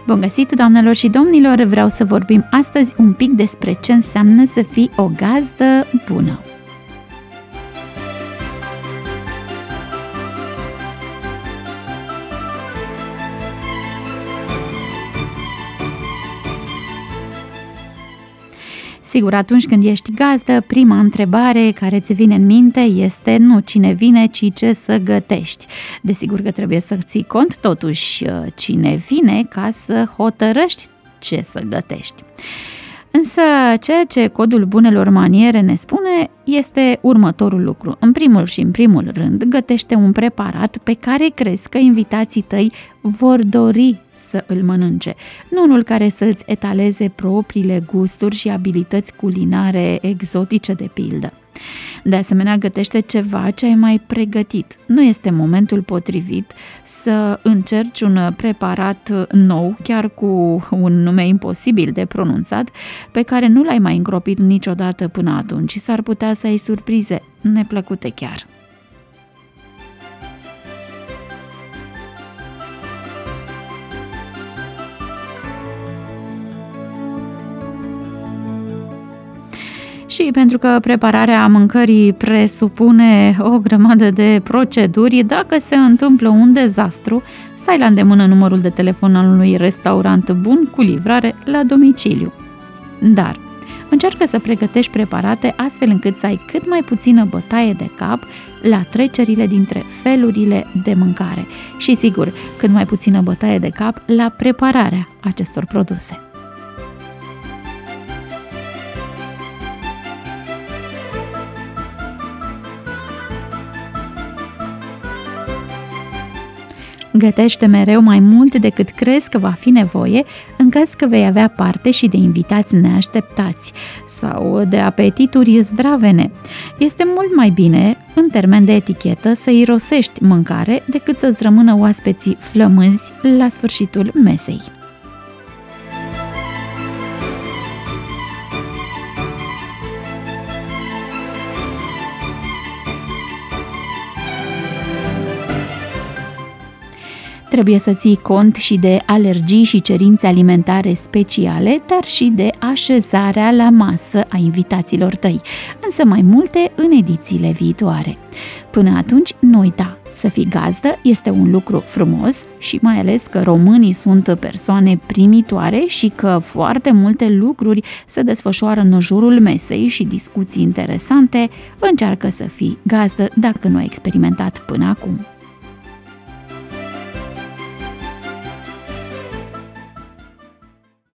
Bun găsit, doamnelor și domnilor! Vreau să vorbim astăzi un pic despre ce înseamnă să fii o gazdă bună. Sigur, atunci când ești gazdă, prima întrebare care ți vine în minte este nu cine vine, ci ce să gătești. Desigur că trebuie să ții cont totuși cine vine ca să hotărăști ce să gătești. Însă ceea ce codul bunelor maniere ne spune este următorul lucru. În primul rând, gătește un preparat pe care crezi că invitații tăi vor dori să îl mănânce, nu unul care să îți etaleze propriile gusturi și abilități culinare exotice de pildă. De asemenea, gătește ceva ce ai mai pregătit. Nu este momentul potrivit să încerci un preparat nou, chiar cu un nume imposibil de pronunțat, pe care nu l-ai mai încropit niciodată până atunci și s-ar putea să ai surprize neplăcute chiar. Și pentru că prepararea mâncării presupune o grămadă de proceduri, dacă se întâmplă un dezastru, să ai la îndemână numărul de telefon al unui restaurant bun cu livrare la domiciliu. Dar încearcă să pregătești preparate astfel încât să ai cât mai puțină bătaie de cap la trecerile dintre felurile de mâncare și, sigur, cât mai puțină bătaie de cap la prepararea acestor produse. Gătește mereu mai mult decât crezi că va fi nevoie în caz că vei avea parte și de invitați neașteptați sau de apetituri zdravene. Este mult mai bine, în termen de etichetă, să irosești mâncare decât să-ți rămână oaspeții flămânzi la sfârșitul mesei. Trebuie să ții cont și de alergii și cerințe alimentare speciale, dar și de așezarea la masă a invitaților tăi, însă mai multe în edițiile viitoare. Până atunci, nu uita, să fii gazdă este un lucru frumos și mai ales că românii sunt persoane primitoare și că foarte multe lucruri se desfășoară în jurul mesei și discuții interesante, încearcă să fii gazdă dacă nu ai experimentat până acum.